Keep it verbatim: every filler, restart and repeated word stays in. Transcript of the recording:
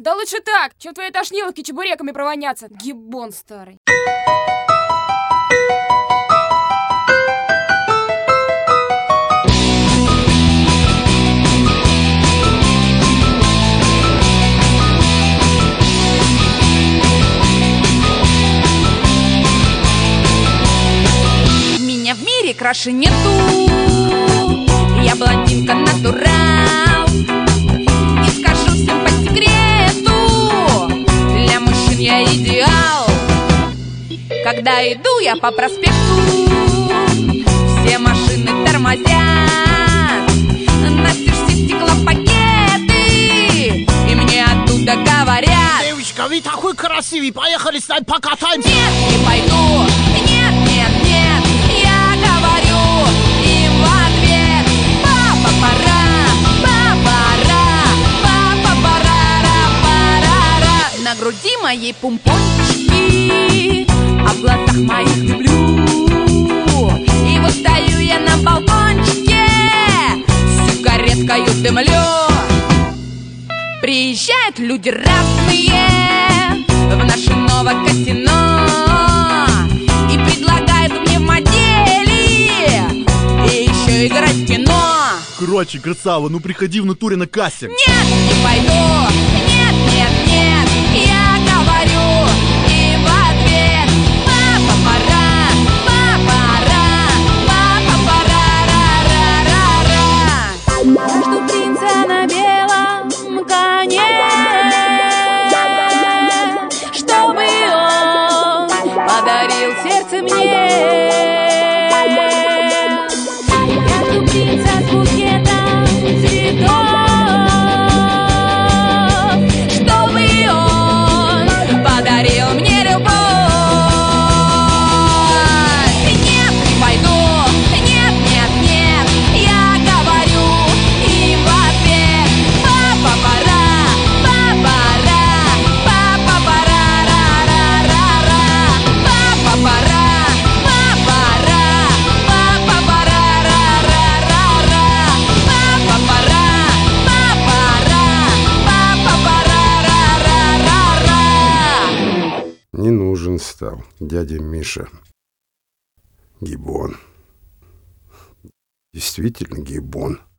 Да лучше так, чем твои тошниловки чебуреками провоняться, гиббон старый. Меня в мире краше нету, я блондинка натурал. И скажу всем по секрету, для мужчин я идеал. Когда иду я по проспекту, все машины тормозят. Настежь все стеклопакеты, и мне оттуда говорят: девочка, вы такой красивый, поехали с нами покатаемся. Нет, не пойду, нет, нет, нет. Я говорю им в ответ: папа, пора, папа, ра, папа, парара, парара. На груди моей пумпончики, а в глазах моих люблю. И вот стою я на балкончике, сигареткою дымлю. Приезжают люди разные в наше новое казино и предлагают мне в модели и еще играть в кино. Короче, красава, ну приходи в натуре на кассе. Нет, не пойду, нет, нет, нет. Я говорю и в ответ: папа, пора, папа, ра, папа, пора, ра, ра, ра, ра. Я жду принца на белом коне, чтобы он подарил сердце мне. Я жду принца с букетом цветов, чтобы он подарил мне любовь. Нет, не пойду, нет, нет, нет. Я говорю им в ответ: папа, пора, папа, ра, папа, пора, ра, ра, ра, ра. Папа, пора, папа, ра, папа, пора, ра, ра, ра, ра. Папа, пора, папа, ра, папа, пора, ра, ра, ра, ра. Не нужен стал дядя Миша. Гиббон. Действительно гиббон.